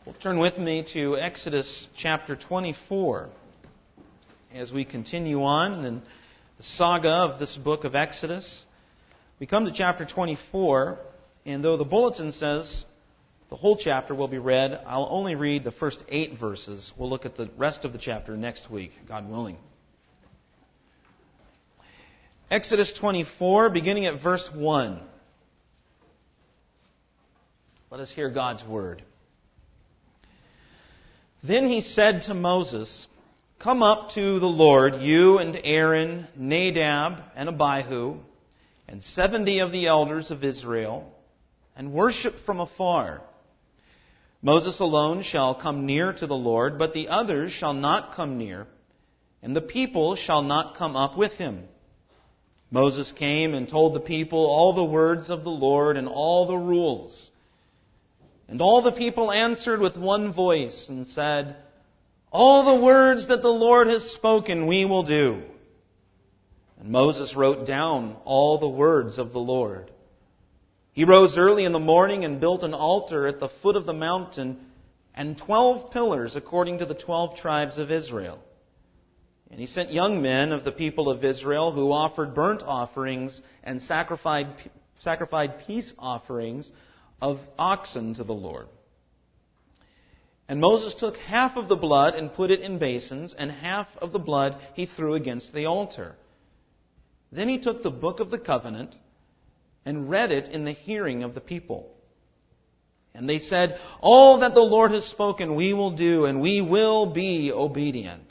Well, turn with me to Exodus chapter 24 as we continue on in the saga of this book of Exodus. We come to chapter 24, and though the bulletin says the whole chapter will be read, I'll only read the first 8 verses. We'll look at the rest of the chapter next week, God willing. Exodus 24, beginning at verse 1. Let us hear God's word. Then he said to Moses, "Come up to the Lord, you and Aaron, Nadab and Abihu, and 70 of the elders of Israel, and worship from afar. Moses alone shall come near to the Lord, but the others shall not come near, and the people shall not come up with him." Moses came and told the people all the words of the Lord and all the rules. And all the people answered with one voice and said, "All the words that the Lord has spoken we will do." And Moses wrote down all the words of the Lord. He rose early in the morning and built an altar at the foot of the mountain and 12 pillars according to the 12 tribes of Israel. And he sent young men of the people of Israel who offered burnt offerings and sacrificed peace offerings of oxen to the Lord. And Moses took half of the blood and put it in basins, and half of the blood he threw against the altar. Then he took the book of the covenant and read it in the hearing of the people. And they said, "All that the Lord has spoken we will do, and we will be obedient."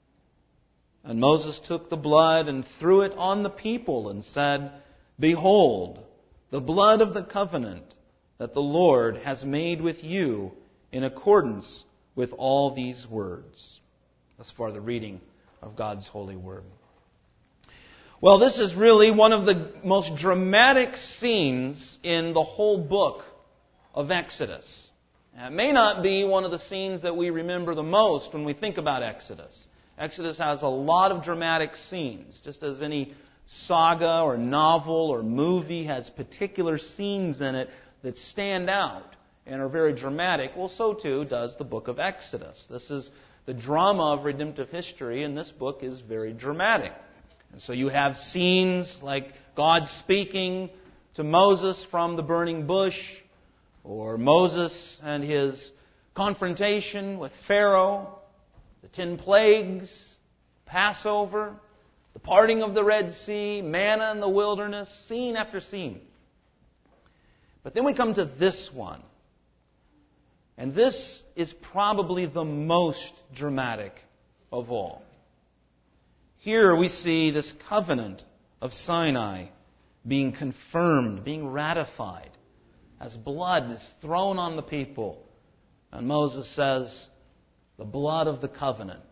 And Moses took the blood and threw it on the people and said, "Behold, the blood of the covenant that the Lord has made with you in accordance with all these words." Thus far the reading of God's holy word. Well, this is really one of the most dramatic scenes in the whole book of Exodus. It may not be one of the scenes that we remember the most when we think about Exodus. Exodus has a lot of dramatic scenes, just as any saga or novel or movie has particular scenes in it that stand out and are very dramatic. Well, so too does the book of Exodus. This is the drama of redemptive history, and this book is very dramatic. And so you have scenes like God speaking to Moses from the burning bush, or Moses and his confrontation with Pharaoh, the 10 plagues, Passover, the parting of the Red Sea, manna in the wilderness, scene after scene. But then we come to this one. And this is probably the most dramatic of all. Here we see this covenant of Sinai being confirmed, being ratified, as blood is thrown on the people. And Moses says, "The blood of the covenant."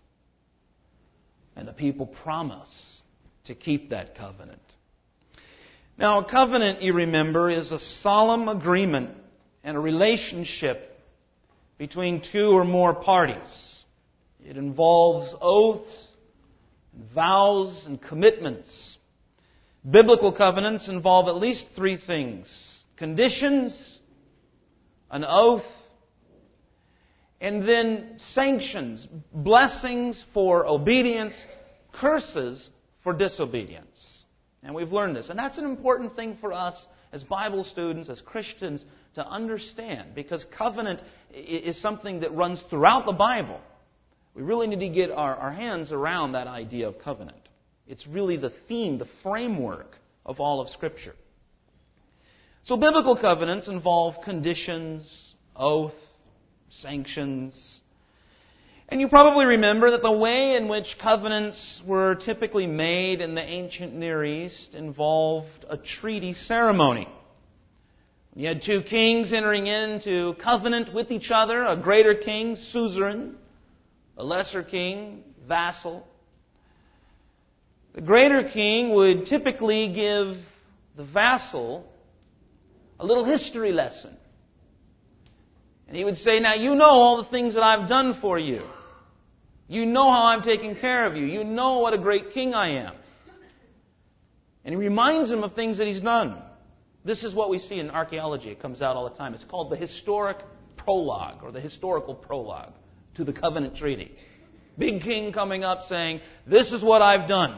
And the people promise to keep that covenant. Now, a covenant, you remember, is a solemn agreement and a relationship between 2 or more parties. It involves oaths, and vows, and commitments. Biblical covenants involve at least 3 things: conditions, an oath, and then sanctions, blessings for obedience, curses for disobedience. And we've learned this. And that's an important thing for us as Bible students, as Christians, to understand. Because covenant is something that runs throughout the Bible. We really need to get our hands around that idea of covenant. It's really the theme, the framework of all of Scripture. So biblical covenants involve conditions, oath, sanctions. And you probably remember that the way in which covenants were typically made in the ancient Near East involved a treaty ceremony. You had 2 kings entering into covenant with each other, a greater king, suzerain, a lesser king, vassal. The greater king would typically give the vassal a little history lesson. And he would say, "Now you know all the things that I've done for you. You know how I'm taking care of you. You know what a great king I am." And he reminds him of things that he's done. This is what we see in archaeology. It comes out all the time. It's called the historic prologue or the historical prologue to the covenant treaty. Big king coming up saying, "This is what I've done,"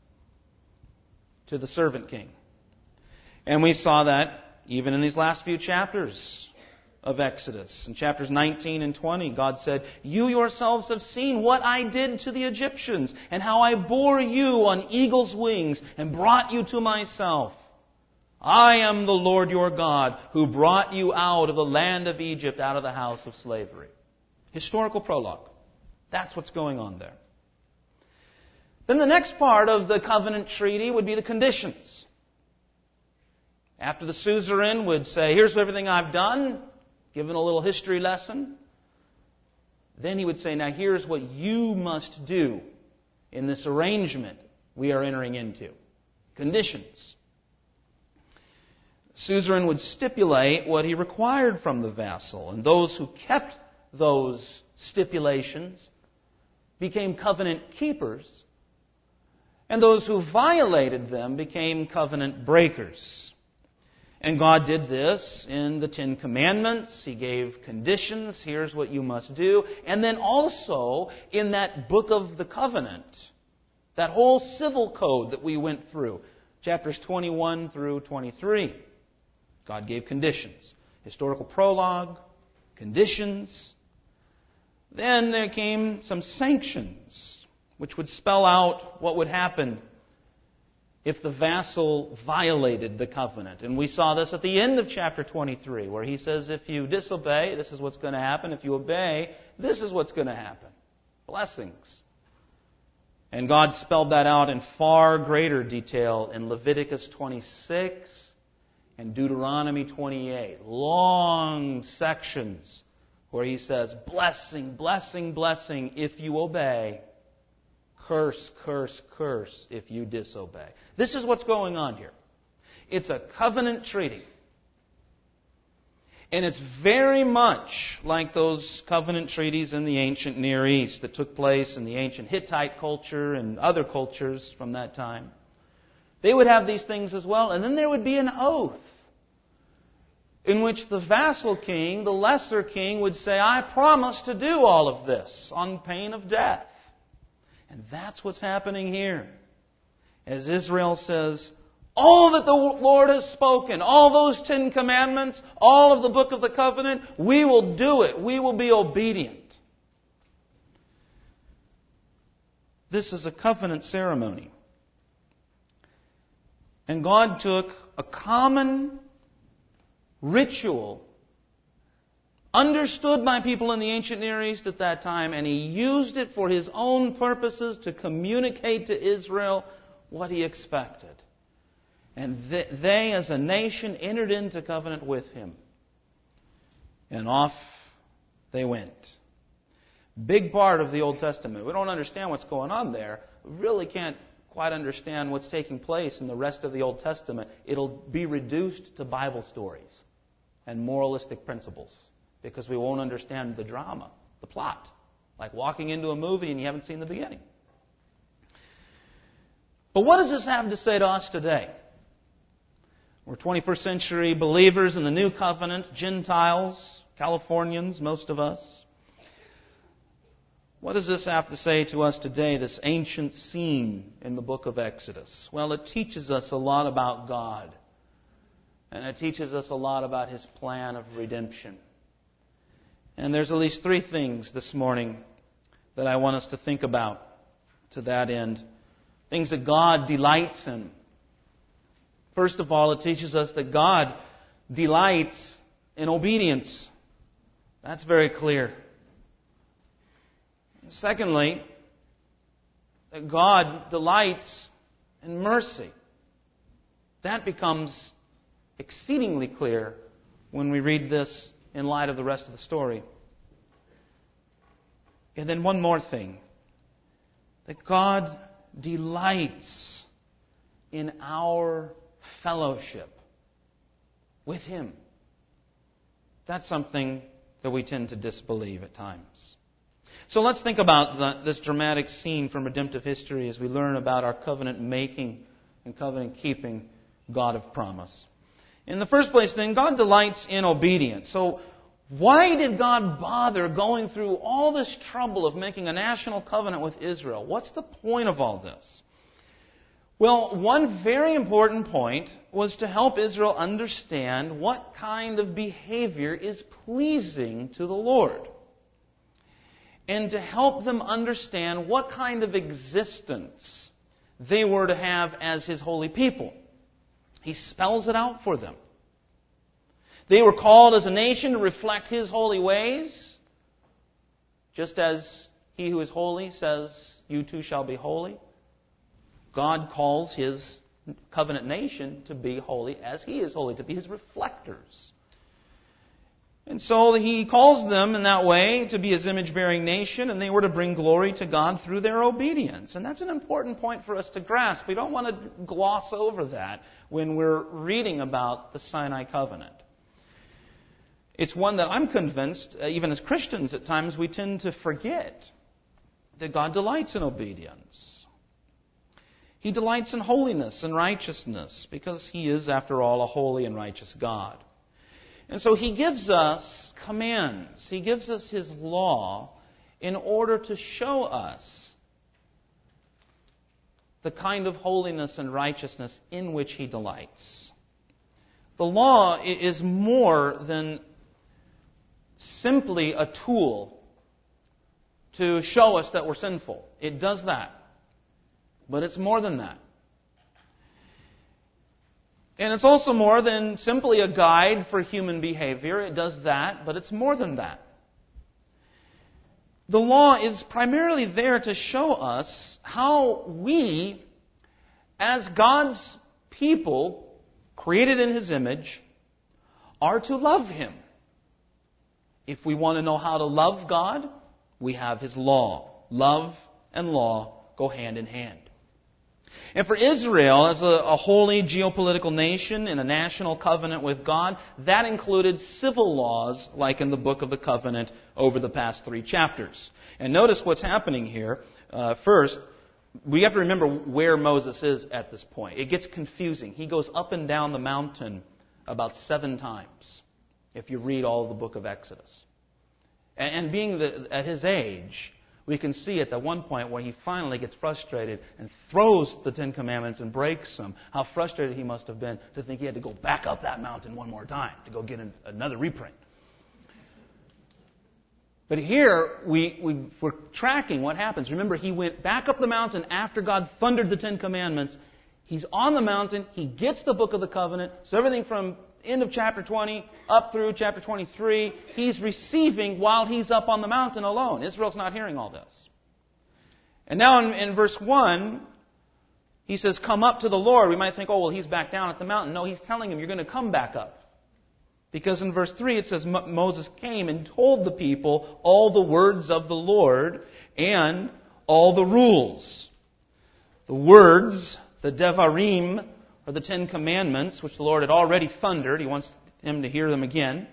to the servant king. And we saw that even in these last few chapters of Exodus. In chapters 19 and 20, God said, "You yourselves have seen what I did to the Egyptians, and how I bore you on eagle's wings and brought you to myself. I am the Lord your God, who brought you out of the land of Egypt, out of the house of slavery." Historical prologue. That's what's going on there. Then the next part of the covenant treaty would be the conditions. After the suzerain would say, "Here's everything I've done," given a little history lesson, then he would say, "Now here's what you must do in this arrangement we are entering into." Conditions. Suzerain would stipulate what he required from the vassal, and those who kept those stipulations became covenant keepers, and those who violated them became covenant breakers. And God did this in the Ten Commandments. He gave conditions. Here's what you must do. And then also in that book of the covenant, that whole civil code that we went through, chapters 21 through 23. God gave conditions. Historical prologue, conditions. Then there came some sanctions, which would spell out what would happen if the vassal violated the covenant. And we saw this at the end of chapter 23, where he says, if you disobey, this is what's going to happen. If you obey, this is what's going to happen. Blessings. And God spelled that out in far greater detail in Leviticus 26 and Deuteronomy 28. Long sections where He says, blessing, blessing, blessing if you obey. Curse, curse, curse if you disobey. This is what's going on here. It's a covenant treaty. And it's very much like those covenant treaties in the ancient Near East that took place in the ancient Hittite culture and other cultures from that time. They would have these things as well. And then there would be an oath in which the vassal king, the lesser king, would say, I promise to do all of this on pain of death. And that's what's happening here. As Israel says, all that the Lord has spoken, all those 10 commandments, all of the book of the covenant, we will do it. We will be obedient. This is a covenant ceremony. And God took a common ritual understood by people in the ancient Near East at that time, and He used it for His own purposes to communicate to Israel what He expected. And they, as a nation, entered into covenant with Him. And off they went. Big part of the Old Testament. We don't understand what's going on there. We really can't quite understand what's taking place in the rest of the Old Testament. It'll be reduced to Bible stories and moralistic principles, because we won't understand the drama, the plot. Like walking into a movie and you haven't seen the beginning. But what does this have to say to us today? We're 21st century believers in the New Covenant, Gentiles, Californians, most of us. What does this have to say to us today, this ancient scene in the book of Exodus? Well, it teaches us a lot about God. And it teaches us a lot about His plan of redemption. And there's at least 3 things this morning that I want us to think about to that end. Things that God delights in. First of all, it teaches us that God delights in obedience. That's very clear. Secondly, that God delights in mercy. That becomes exceedingly clear when we read this in light of the rest of the story. And then one more thing. That God delights in our fellowship with Him. That's something that we tend to disbelieve at times. So let's think about this dramatic scene from redemptive history as we learn about our covenant-making and covenant-keeping God of promise. In the first place, then, God delights in obedience. So Why did God bother going through all this trouble of making a national covenant with Israel? What's the point of all this? Well, one very important point was to help Israel understand what kind of behavior is pleasing to the Lord. And to help them understand what kind of existence they were to have as His holy people. He spells it out for them. They were called as a nation to reflect His holy ways, just as He who is holy says, "You too shall be holy." God calls His covenant nation to be holy as He is holy, to be His reflectors. And so He calls them in that way to be His image-bearing nation, and they were to bring glory to God through their obedience. And that's an important point for us to grasp. We don't want to gloss over that when we're reading about the Sinai covenant. It's one that I'm convinced, even as Christians at times, we tend to forget that God delights in obedience. He delights in holiness and righteousness because He is, after all, a holy and righteous God. And so He gives us commands. He gives us His law in order to show us the kind of holiness and righteousness in which He delights. The law is more than simply a tool to show us that we're sinful. It does that. But it's more than that. And it's also more than simply a guide for human behavior. It does that, but it's more than that. The law is primarily there to show us how we, as God's people, created in His image, are to love Him. If we want to know how to love God, we have His law. Love and law go hand in hand. And for Israel, as a holy geopolitical nation in a national covenant with God, that included civil laws, like in the book of the covenant over the past 3 chapters. And notice what's happening here. First, we have to remember where Moses is at this point. It gets confusing. He goes up and down the mountain about 7 times, if you read all of the book of Exodus. And being at his age, we can see at the one point where he finally gets frustrated and throws the 10 Commandments and breaks them, how frustrated he must have been to think he had to go back up that mountain one more time to go get another reprint. But here, we're tracking what happens. Remember, he went back up the mountain after God thundered the 10 Commandments. He's on the mountain. He gets the book of the covenant. So everything from end of chapter 20 up through chapter 23, he's receiving while he's up on the mountain alone. Israel's not hearing all this. And now in verse 1, he says, "Come up to the Lord." We might think, oh, well, he's back down at the mountain. No, he's telling him, you're going to come back up. Because in verse 3 it says, Moses came and told the people all the words of the Lord and all the rules. The words, the Devarim, are the 10 Commandments, which the Lord had already thundered. He wants him to hear them again.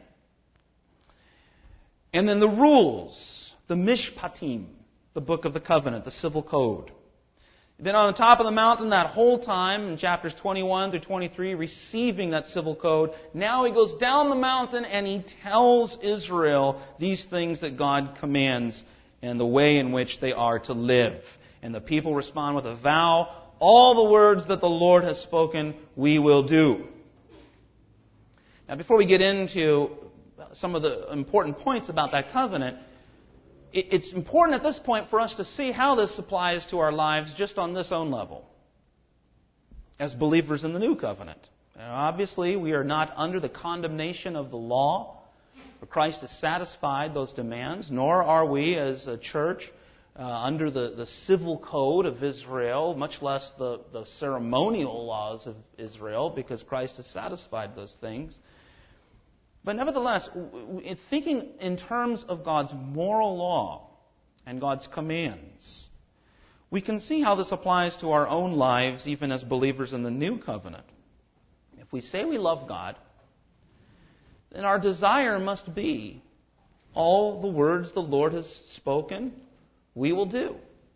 And then the rules, the Mishpatim, the book of the covenant, the civil code. Then on the top of the mountain that whole time, in chapters 21 through 23, receiving that civil code, now he goes down the mountain and he tells Israel these things that God commands and the way in which they are to live. And the people respond with a vow, all the words that the Lord has spoken, we will do. Now, before we get into some of the important points about that covenant, it's important at this point for us to see how this applies to our lives just on this own level, as believers in the new covenant. And obviously, we are not under the condemnation of the law, for Christ has satisfied those demands, nor are we as a church under the civil code of Israel, much less the ceremonial laws of Israel, because Christ has satisfied those things. But nevertheless, thinking in terms of God's moral law and God's commands, we can see how this applies to our own lives, even as believers in the new covenant. If we say we love God, then our desire must be all the words the Lord has spoken, we will do.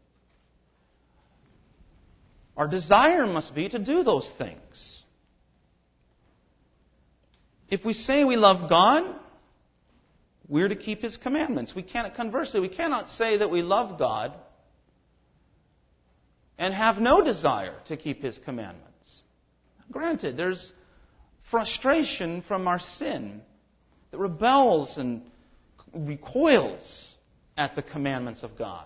Our desire must be to do those things. If we say we love God, we're to keep His commandments. Conversely, we cannot say that we love God and have no desire to keep His commandments. Granted, there's frustration from our sin that rebels and recoils at the commandments of God.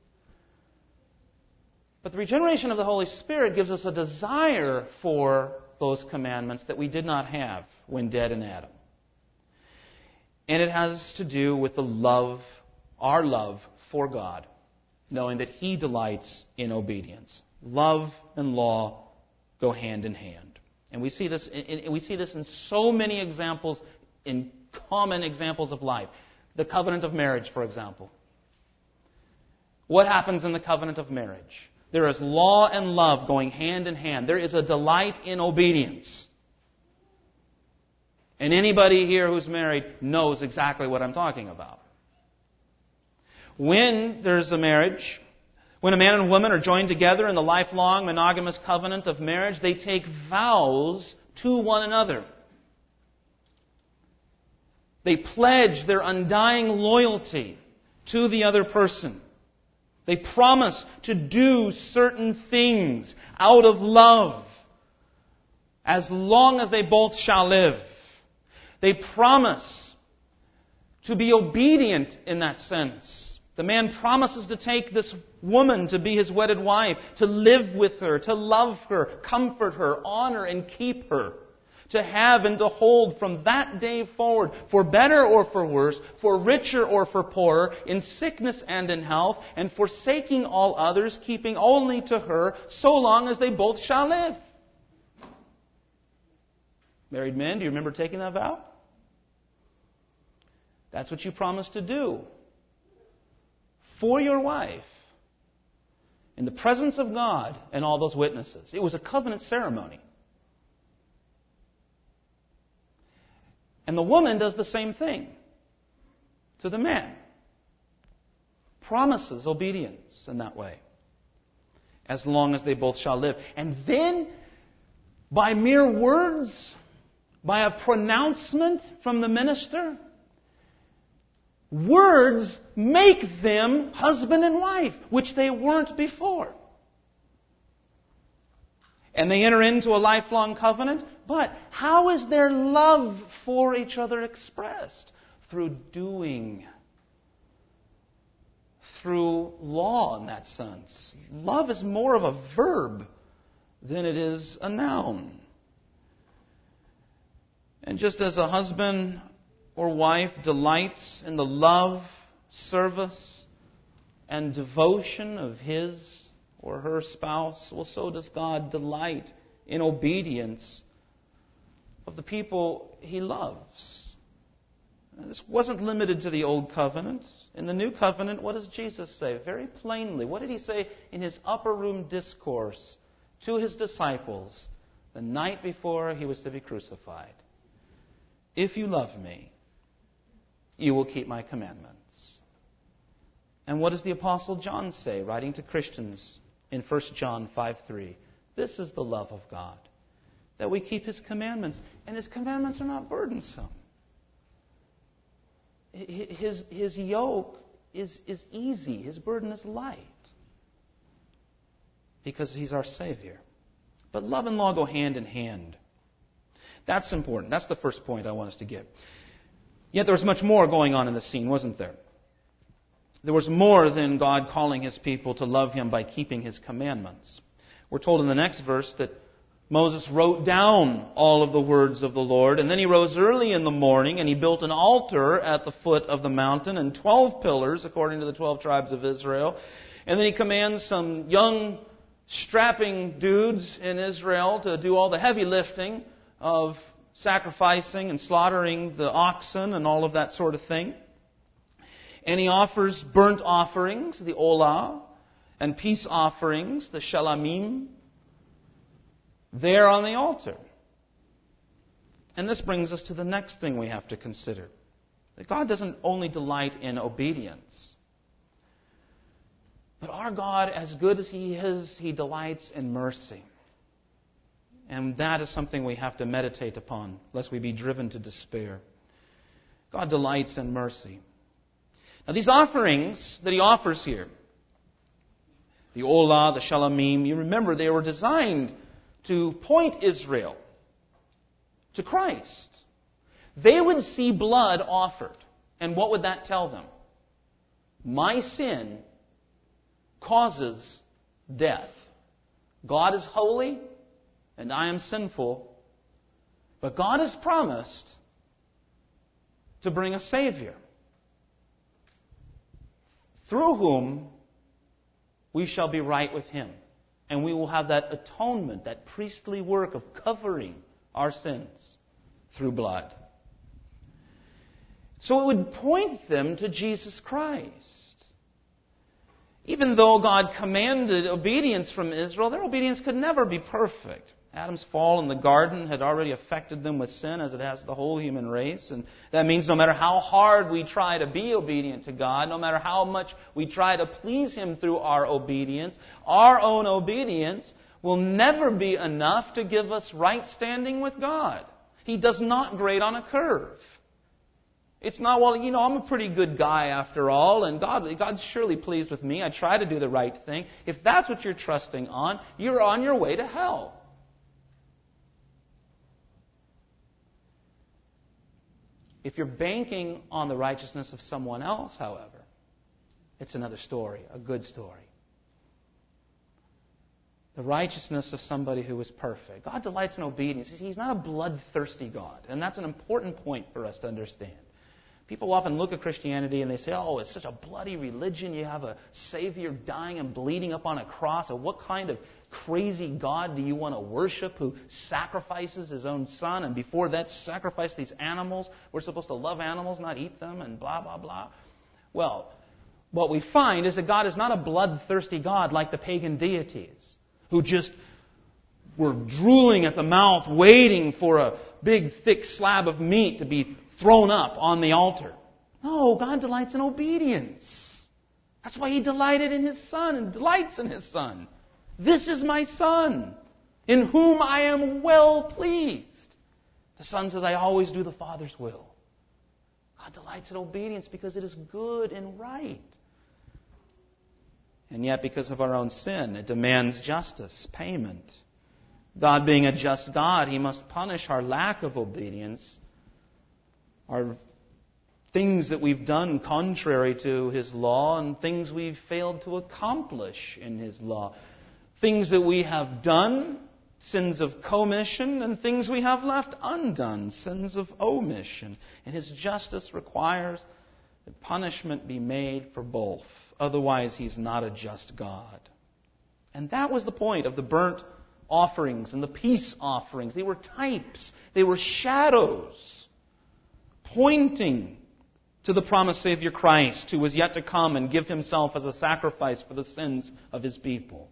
But the regeneration of the Holy Spirit gives us a desire for those commandments that we did not have when dead in Adam. And it has to do with our love for God, knowing that He delights in obedience. Love and law go hand in hand. And we see this in so many examples, in common examples of life. The covenant of marriage, for example. What happens in the covenant of marriage? There is law and love going hand in hand. There is a delight in obedience. And anybody here who's married knows exactly what I'm talking about. When there's a marriage, when a man and woman are joined together in the lifelong monogamous covenant of marriage, they take vows to one another. They pledge their undying loyalty to the other person. They promise to do certain things out of love as long as they both shall live. They promise to be obedient in that sense. The man promises to take this woman to be his wedded wife, to live with her, to love her, comfort her, honor and keep her. To have and to hold from that day forward, for better or for worse, for richer or for poorer, in sickness and in health, and forsaking all others, keeping only to her, so long as they both shall live. Married men, do you remember taking that vow? That's what you promised to do for your wife in the presence of God and all those witnesses. It was a covenant ceremony. And the woman does the same thing to the man. Promises obedience in that way. As long as they both shall live. And then, by mere words, by a pronouncement from the minister, words make them husband and wife, which they weren't before. And they enter into a lifelong covenant. But how is their love for each other expressed? Through doing. Through law in that sense. Love is more of a verb than it is a noun. And just as a husband or wife delights in the love, service, and devotion of his or her spouse, well, so does God delight in obedience of the people He loves. Now, this wasn't limited to the Old Covenant. In the New Covenant, what does Jesus say? Very plainly, what did He say in His upper room discourse to His disciples the night before He was to be crucified? If you love me, you will keep my commandments. And what does the Apostle John say, writing to Christians in 1 John 5:3? This is the love of God, that we keep His commandments. And His commandments are not burdensome. His yoke is easy. His burden is light. Because He's our Savior. But love and law go hand in hand. That's important. That's the first point I want us to get. Yet there was much more going on in the scene, wasn't there? There was more than God calling His people to love Him by keeping His commandments. We're told in the next verse that Moses wrote down all of the words of the Lord, and then he rose early in the morning and he built an altar at the foot of the mountain and 12 pillars according to the 12 tribes of Israel. And then he commands some young strapping dudes in Israel to do all the heavy lifting of sacrificing and slaughtering the oxen and all of that sort of thing. And he offers burnt offerings, the olah, and peace offerings, the shalamim, there on the altar. And this brings us to the next thing we have to consider. That God doesn't only delight in obedience, but our God, as good as He is, He delights in mercy. And that is something we have to meditate upon, lest we be driven to despair. God delights in mercy. Now these offerings that He offers here, the Olah, the Shalamim, you remember they were designed to point Israel to Christ. They would see blood offered. And what would that tell them? My sin causes death. God is holy, and I am sinful. But God has promised to bring a Savior, through whom we shall be right with Him. And we will have that atonement, that priestly work of covering our sins through blood. So it would point them to Jesus Christ. Even though God commanded obedience from Israel, their obedience could never be perfect. Adam's fall in the garden had already affected them with sin, as it has the whole human race. And that means no matter how hard we try to be obedient to God, no matter how much we try to please Him through our obedience, our own obedience will never be enough to give us right standing with God. He does not grade on a curve. It's not, well, I'm a pretty good guy after all, and God's surely pleased with me. I try to do the right thing. If that's what you're trusting on, you're on your way to hell. If you're banking on the righteousness of someone else, however, it's another story, a good story. The righteousness of somebody who is perfect. God delights in obedience. He's not a bloodthirsty God, and that's an important point for us to understand. People often look at Christianity and they say, oh, it's such a bloody religion. You have a Savior dying and bleeding up on a cross. And what kind of crazy God do you want to worship who sacrifices His own Son? And before that, sacrifice these animals. We're supposed to love animals, not eat them, and blah, blah, blah. Well, what we find is that God is not a bloodthirsty God like the pagan deities who just were drooling at the mouth waiting for a big, thick slab of meat to be thrown up on the altar. No, God delights in obedience. That's why He delighted in His Son and delights in His Son. This is my Son, in whom I am well pleased. The Son says, I always do the Father's will. God delights in obedience because it is good and right. And yet, because of our own sin, it demands justice, payment. God being a just God, He must punish our lack of obedience, our things that we've done contrary to His law, and things we've failed to accomplish in His law. Things that we have done, sins of commission, and things we have left undone, sins of omission. And His justice requires that punishment be made for both. Otherwise, He's not a just God. And that was the point of the burnt offerings and the peace offerings. They were types. They were shadows pointing to the promised Savior Christ, who was yet to come and give Himself as a sacrifice for the sins of His people.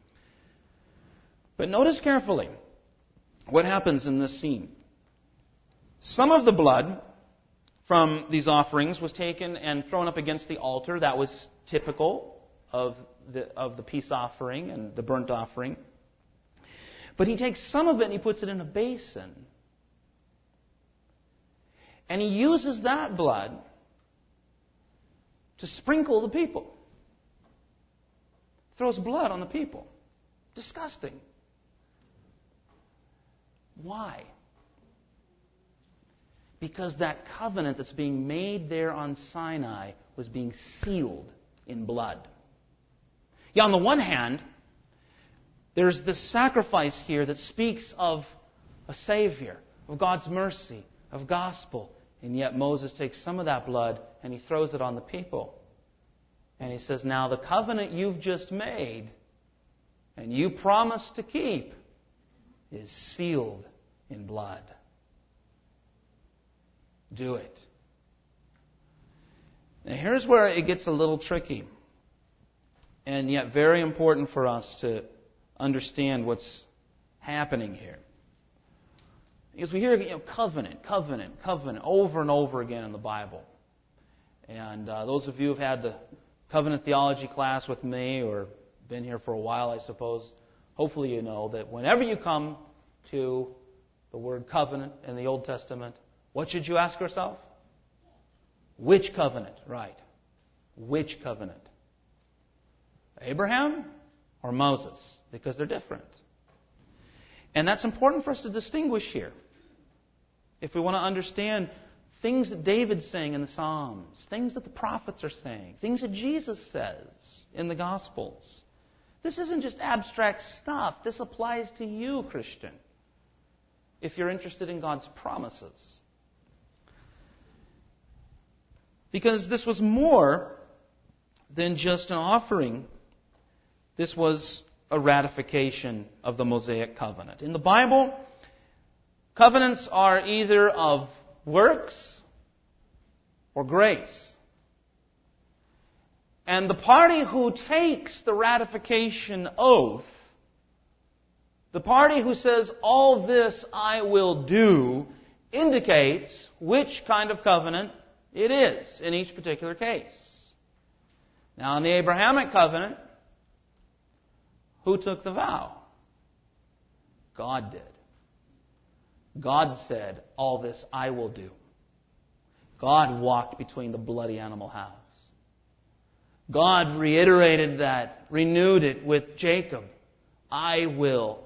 But notice carefully what happens in this scene. Some of the blood from these offerings was taken and thrown up against the altar. That was typical of the peace offering and the burnt offering. But He takes some of it and He puts it in a basin. And He uses that blood to sprinkle the people. Throws blood on the people. Disgusting. Why? Because that covenant that's being made there on Sinai was being sealed in blood. Yeah, on the one hand, there's this sacrifice here that speaks of a Savior, of God's mercy, of gospel. And yet Moses takes some of that blood and he throws it on the people. And he says, now the covenant you've just made and you promised to keep is sealed in blood. Do it. Now here's where it gets a little tricky. And yet very important for us to understand what's happening here. Because we hear covenant over and over again in the Bible. And those of you who've had the covenant theology class with me or been here for a while, I suppose, hopefully you know that whenever you come to the word covenant in the Old Testament, what should you ask yourself? Which covenant? Right. Which covenant? Abraham or Moses? Because they're different. And that's important for us to distinguish here. If we want to understand things that David's saying in the Psalms, things that the prophets are saying, things that Jesus says in the Gospels. This isn't just abstract stuff. This applies to you, Christian, if you're interested in God's promises. Because this was more than just an offering. This was a ratification of the Mosaic covenant. In the Bible, covenants are either of works or grace. And the party who takes the ratification oath, the party who says, all this I will do, indicates which kind of covenant it is in each particular case. Now, in the Abrahamic covenant, who took the vow? God did. God said, all this I will do. God walked between the bloody animal halves. God reiterated that, renewed it with Jacob. I will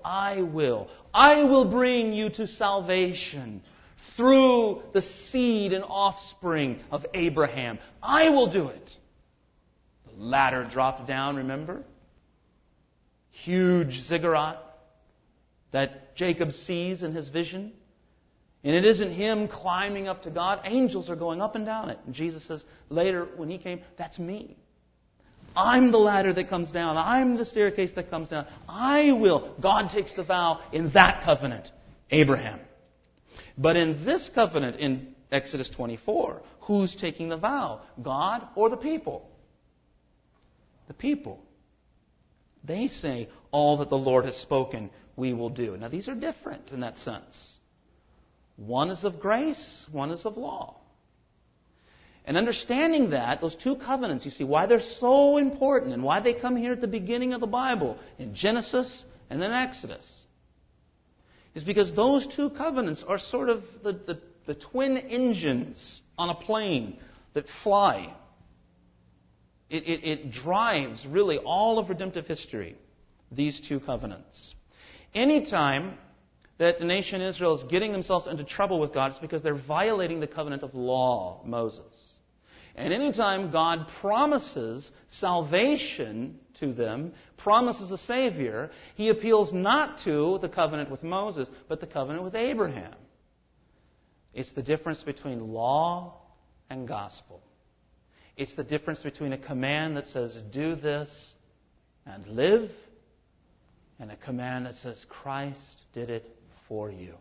bring you to salvation through the seed and offspring of Abraham. I will do it. The ladder dropped down, remember? Huge ziggurat that Jacob sees in his vision. And it isn't him climbing up to God. Angels are going up and down it. And Jesus says later when he came, that's me. I'm the ladder that comes down. I'm the staircase that comes down. I will. God takes the vow in that covenant, Abraham. But in this covenant in Exodus 24, who's taking the vow? God or the people? The people. They say, all that the Lord has spoken, we will do. Now these are different in that sense. One is of grace, one is of law. And understanding that, those two covenants, you see, why they're so important and why they come here at the beginning of the Bible, in Genesis and then Exodus, is because those two covenants are sort of the twin engines on a plane that fly. It drives really all of redemptive history, these two covenants. Anytime that the nation Israel is getting themselves into trouble with God, it's because they're violating the covenant of law, Moses. And anytime God promises salvation to them, promises a Savior, He appeals not to the covenant with Moses, but the covenant with Abraham. It's the difference between law and gospel. It's the difference between a command that says, do this and live, and a command that says, Christ did it for you.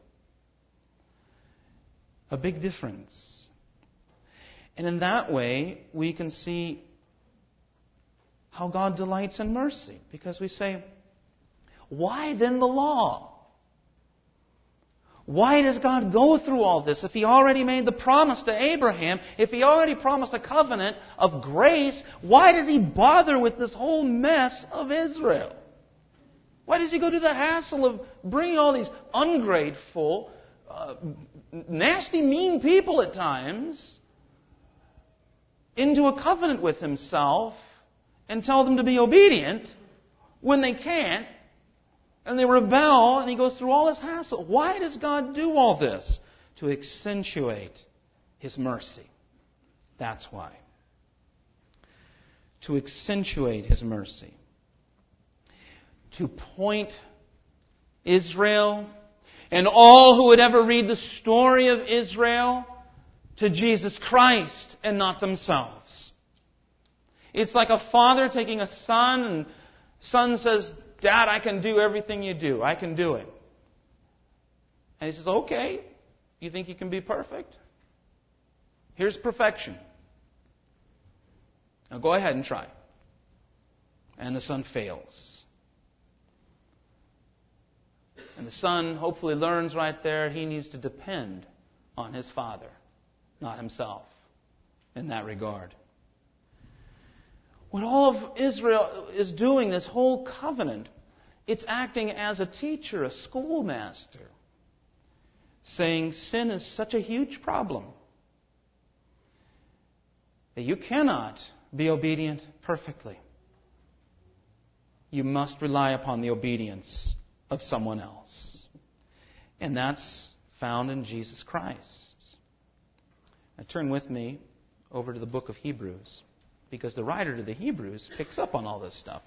A big difference. And in that way, we can see how God delights in mercy. Because we say, why then the law? Why does God go through all this if He already made the promise to Abraham? If He already promised a covenant of grace, why does He bother with this whole mess of Israel? Why does He go to the hassle of bringing all these ungrateful, nasty, mean people at times into a covenant with Himself and tell them to be obedient when they can't, and they rebel, and He goes through all this hassle? Why does God do all this? To accentuate His mercy. That's why. To accentuate His mercy. To point Israel and all who would ever read the story of Israel to Jesus Christ and not themselves. It's like a father taking a son, and son says, Dad, I can do everything you do. I can do it. And he says, okay, you think you can be perfect? Here's perfection. Now go ahead and try. And the son fails. And the son hopefully learns right there he needs to depend on his father, not himself, in that regard. What all of Israel is doing, this whole covenant, it's acting as a teacher, a schoolmaster, saying sin is such a huge problem. that you cannot be obedient perfectly. You must rely upon the obedience of someone else. And that's found in Jesus Christ. Now turn with me over to the book of Hebrews, because the writer to the Hebrews picks up on all this stuff.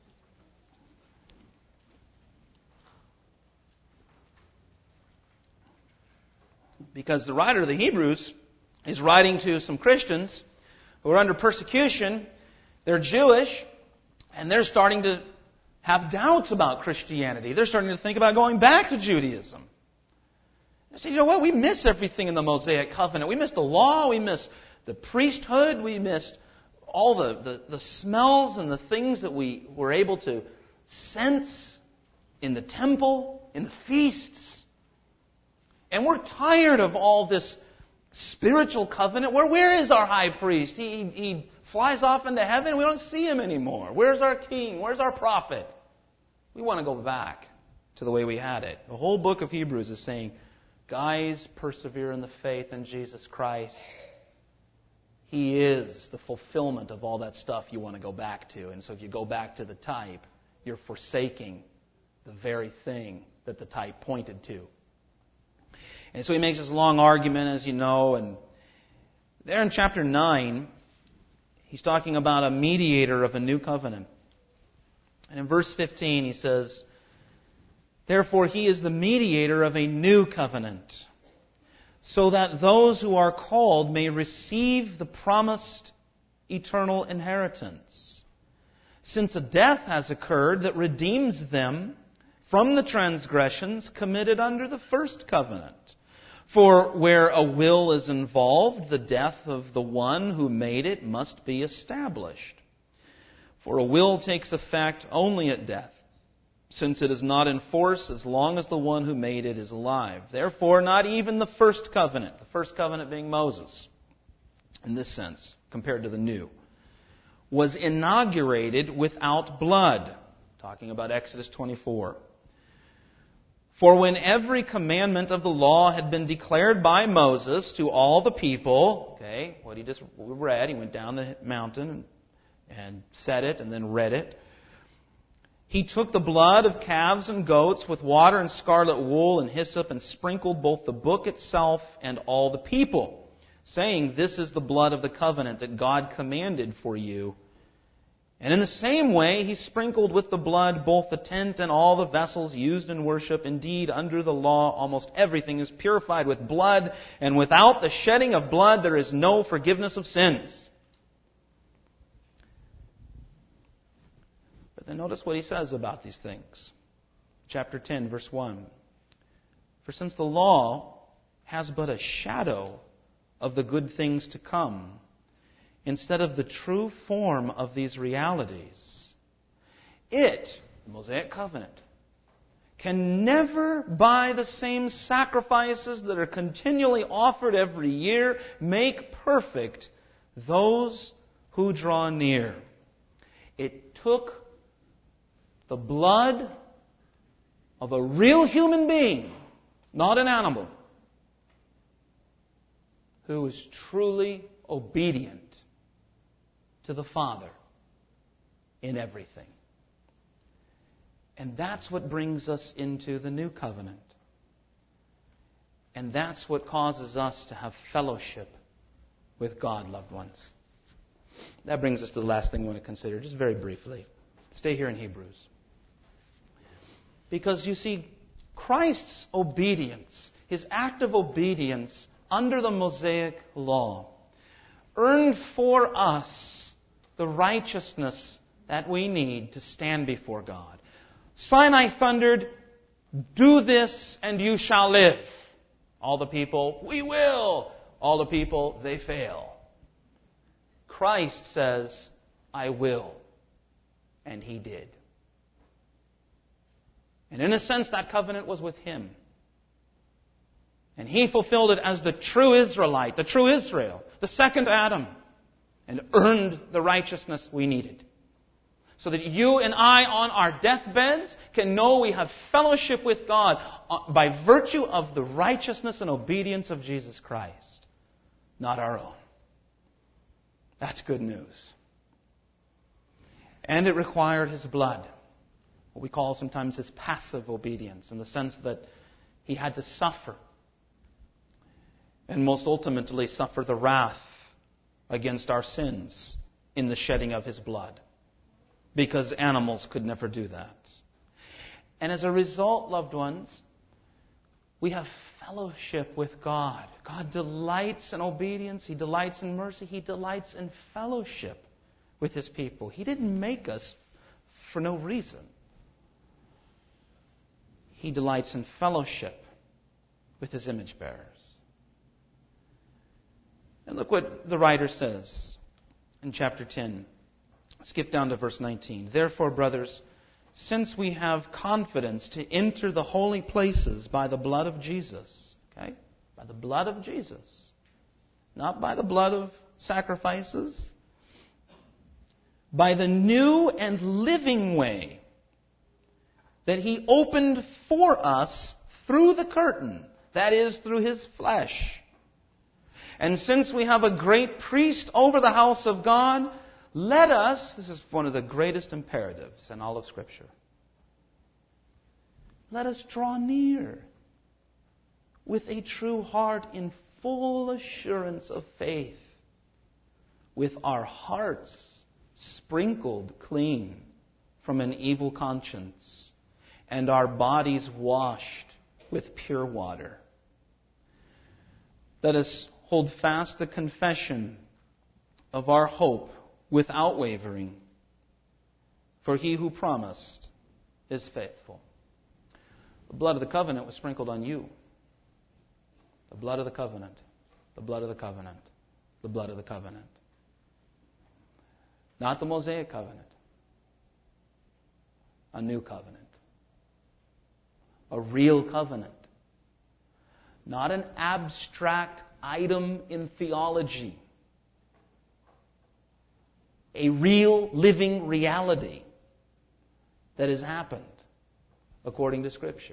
Because the writer of the Hebrews is writing to some Christians who are under persecution. They're Jewish, and they're starting to have doubts about Christianity. They're starting to think about going back to Judaism. They say, you know what? We miss everything in the Mosaic covenant. We miss the law. We miss the priesthood. We missed all the smells and the things that we were able to sense in the temple, in the feasts. And we're tired of all this spiritual covenant. Where is our high priest? He flies off into heaven. We don't see him anymore. Where's our king? Where's our prophet? We want to go back to the way we had it. The whole book of Hebrews is saying, guys, persevere in the faith in Jesus Christ. He is the fulfillment of all that stuff you want to go back to. And so if you go back to the type, you're forsaking the very thing that the type pointed to. And so he makes this long argument, as you know, and there in chapter 9, he's talking about a mediator of a new covenant. And in verse 15 he says, therefore he is the mediator of a new covenant, so that those who are called may receive the promised eternal inheritance. Since a death has occurred that redeems them from the transgressions committed under the first covenant. For where a will is involved, the death of the one who made it must be established. For a will takes effect only at death, since it is not in force as long as the one who made it is alive. Therefore, not even the first covenant being Moses, in this sense, compared to the new, was inaugurated without blood. Talking about Exodus 24. For when every commandment of the law had been declared by Moses to all the people, okay, what he just read, he went down the mountain and said it and then read it. He took the blood of calves and goats with water and scarlet wool and hyssop and sprinkled both the book itself and all the people, saying, this is the blood of the covenant that God commanded for you. And in the same way, he sprinkled with the blood both the tent and all the vessels used in worship. Indeed, under the law, almost everything is purified with blood, and without the shedding of blood, there is no forgiveness of sins. But then notice what he says about these things. Chapter 10, verse 1. For since the law has but a shadow of the good things to come, instead of the true form of these realities, it, the Mosaic covenant, can never, by the same sacrifices that are continually offered every year, make perfect those who draw near. It took the blood of a real human being, not an animal, who was truly obedient to the Father in everything. And that's what brings us into the new covenant. And that's what causes us to have fellowship with God, loved ones. That brings us to the last thing we want to consider, just very briefly. Stay here in Hebrews. Because you see, Christ's obedience, His act of obedience under the Mosaic law, earned for us the righteousness that we need to stand before God. Sinai thundered, do this and you shall live. All the people, we will. All the people, they fail. Christ says, I will. And He did. And in a sense, that covenant was with Him. And He fulfilled it as the true Israelite, the true Israel, the second Adam, and earned the righteousness we needed. So that you and I on our deathbeds can know we have fellowship with God by virtue of the righteousness and obedience of Jesus Christ, not our own. That's good news. And it required His blood, what we call sometimes His passive obedience, in the sense that He had to suffer, and most ultimately suffer the wrath against our sins in the shedding of His blood, because animals could never do that. And as a result, loved ones, we have fellowship with God. God delights in obedience. He delights in mercy. He delights in fellowship with His people. He didn't make us for no reason. He delights in fellowship with His image bearers. And look what the writer says in chapter 10. Skip down to verse 19. Therefore, brothers, since we have confidence to enter the holy places by the blood of Jesus, okay? By the blood of Jesus, not by the blood of sacrifices, by the new and living way that He opened for us through the curtain, that is, through His flesh. And since we have a great priest over the house of God, let us, this is one of the greatest imperatives in all of Scripture, let us draw near with a true heart in full assurance of faith, with our hearts sprinkled clean from an evil conscience, and our bodies washed with pure water. Let us hold fast the confession of our hope without wavering, for He who promised is faithful. The blood of the covenant was sprinkled on you. The blood of the covenant. The blood of the covenant. The blood of the covenant. Not the Mosaic covenant. A new covenant. A real covenant. Not an abstract item in theology. A real living reality that has happened according to Scripture.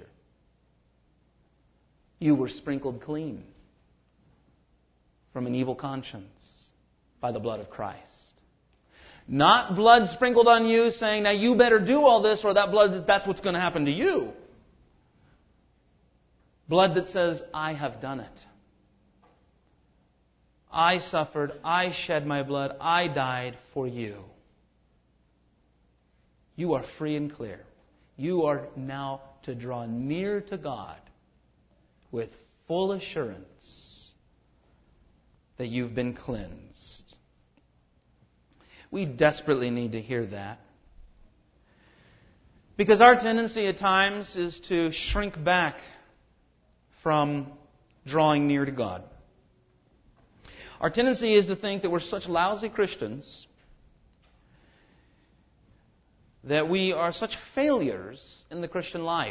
You were sprinkled clean from an evil conscience by the blood of Christ. Not blood sprinkled on you saying, now you better do all this or that blood, that's what's going to happen to you. Blood that says, I have done it. I suffered, I shed my blood, I died for you. You are free and clear. You are now to draw near to God with full assurance that you've been cleansed. We desperately need to hear that. Because our tendency at times is to shrink back from drawing near to God. Our tendency is to think that we're such lousy Christians, that we are such failures in the Christian life,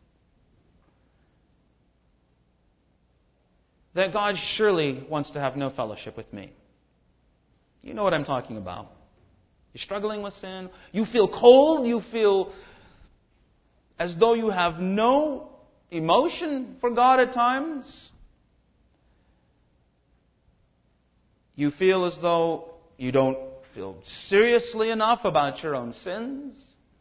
that God surely wants to have no fellowship with me. You know what I'm talking about. You're struggling with sin. You feel cold. You feel as though you have no emotion for God at times. You feel as though you don't feel seriously enough about your own sins.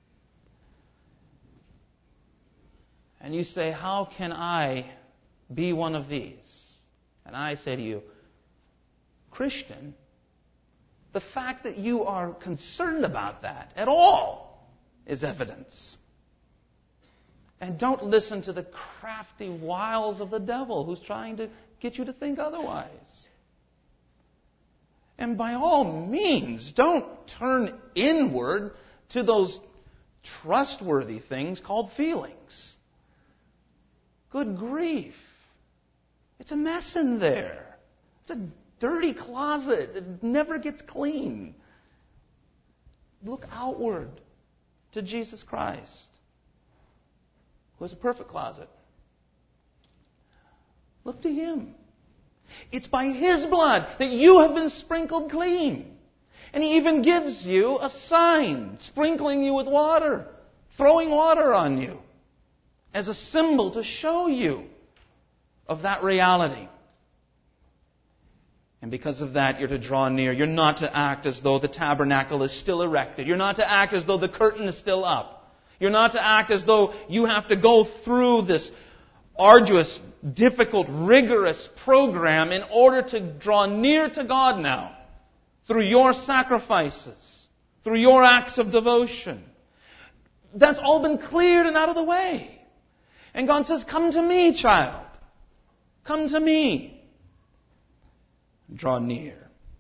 And you say, how can I be one of these? And I say to you, Christian, the fact that you are concerned about that at all is evidence. And don't listen to the crafty wiles of the devil who's trying to get you to think otherwise. And by all means, don't turn inward to those trustworthy things called feelings. Good grief. It's a mess in there. It's a dirty closet. It never gets clean. Look outward to Jesus Christ, who has a perfect closet. Look to Him. It's by His blood that you have been sprinkled clean. And He even gives you a sign, sprinkling you with water, throwing water on you, as a symbol to show you of that reality. And because of that, you're to draw near. You're not to act as though the tabernacle is still erected. You're not to act as though the curtain is still up. You're not to act as though you have to go through this arduous, difficult, rigorous program in order to draw near to God now. Through your sacrifices. Through your acts of devotion. That's all been cleared and out of the way. And God says, come to me, child. Come to me. Draw near.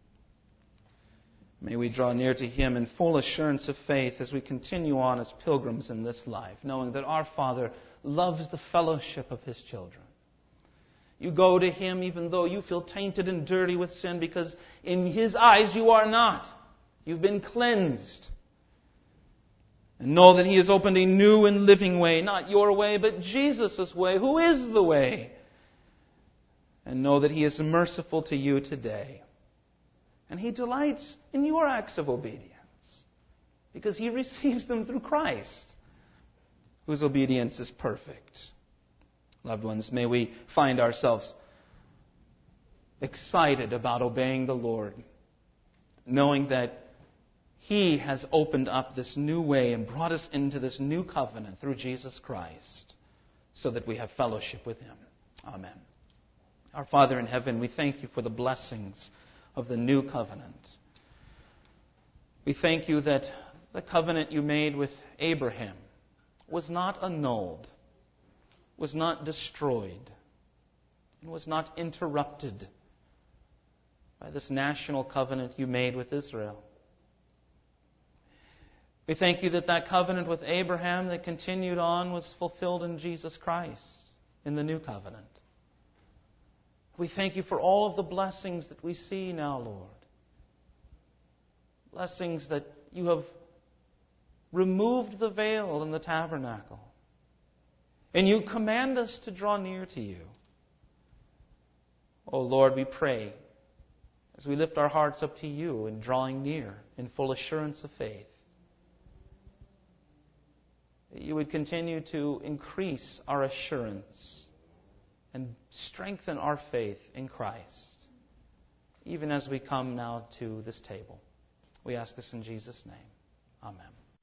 May we draw near to Him in full assurance of faith as we continue on as pilgrims in this life, knowing that our Father loves the fellowship of His children. You go to Him even though you feel tainted and dirty with sin, because in His eyes you are not. You've been cleansed. And know that He has opened a new and living way, not your way, but Jesus' way, who is the way. And know that He is merciful to you today. And He delights in your acts of obedience, because He receives them through Christ, whose obedience is perfect. Loved ones, may we find ourselves excited about obeying the Lord, knowing that He has opened up this new way and brought us into this new covenant through Jesus Christ, so that we have fellowship with Him. Amen. Our Father in heaven, we thank You for the blessings of the new covenant. We thank You that the covenant You made with Abraham was not annulled, was not destroyed, and was not interrupted by this national covenant You made with Israel. We thank You that that covenant with Abraham that continued on was fulfilled in Jesus Christ in the new covenant. We thank You for all of the blessings that we see now, Lord. Blessings that You have removed the veil in the tabernacle. And You command us to draw near to You. Oh Lord, we pray as we lift our hearts up to You in drawing near in full assurance of faith, that You would continue to increase our assurance and strengthen our faith in Christ, even as we come now to this table. We ask this in Jesus' name. Amen.